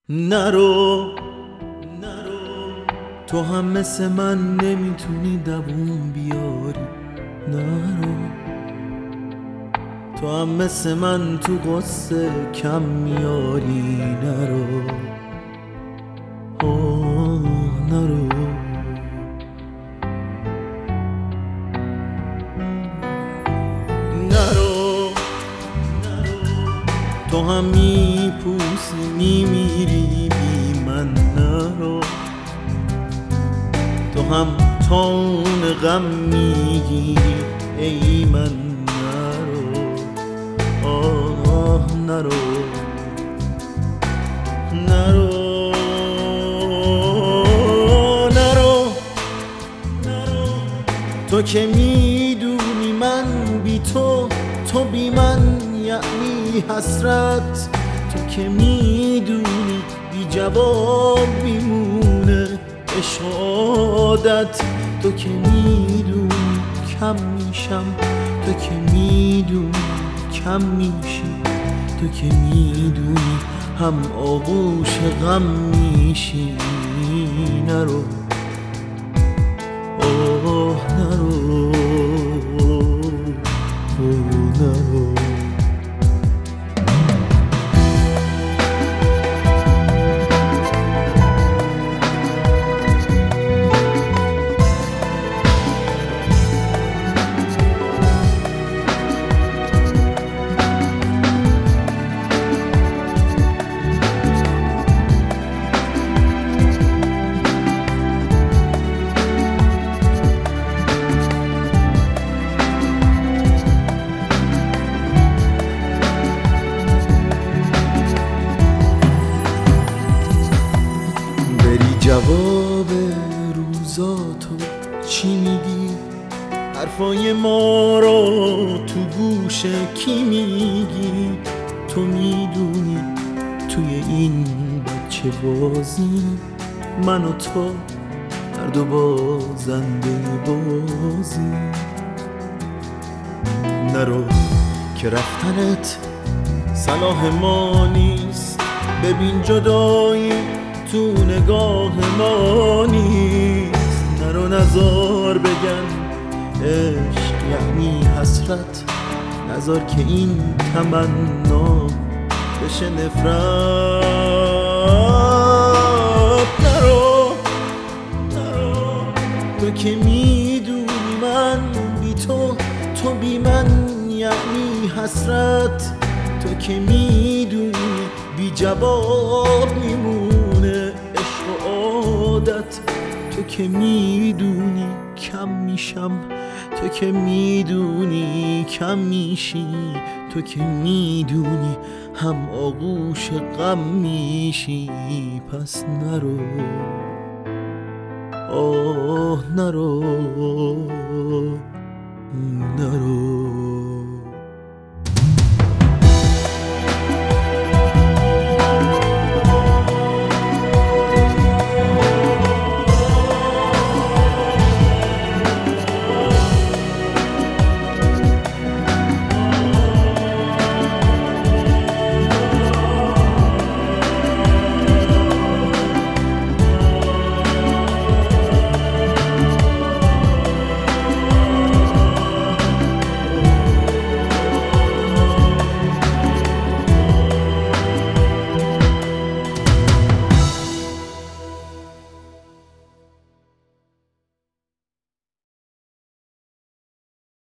نرو تو هم مثل من نمیتونی دووم بیاری. نرو تو هم مثل من تو قصه کم میاری. نرو نرو تو هم میپوسی میمیری بی من. نرو تو هم تون غم میگیری ای من. نرو نرو نرو تو که میدونی من بی تو بی من یعنی حسرت. تو که میدونی بی جواب میمونه عشق. تو که میدونی کم میشم، تو که میدونی کم میشی، تو که میدونی هم آغوش غم میشی. نرو نرو نرو جواب روزاتو چی میگی؟ حرفای ما رو تو گوش کی میگی؟ تو میدونی توی این بچه بازی من و تو هر دو بازنده بازی. نرو که رفتنت صلاح ما نیست. ببین جدایی تو نگاه ما نیست. نرو نزار بگن عشق یعنی حسرت. نزار که این تمنا بشه نفرت. نرو تو که میدونی من بی تو بی من یعنی حسرت. تو که میدونی بی جواب میمونه عشق و عادت. تو که میدونی کم میشم، تو که میدونی کم میشی، تو که میدونی هم آغوش غم میشی. پس نرو نرو نرو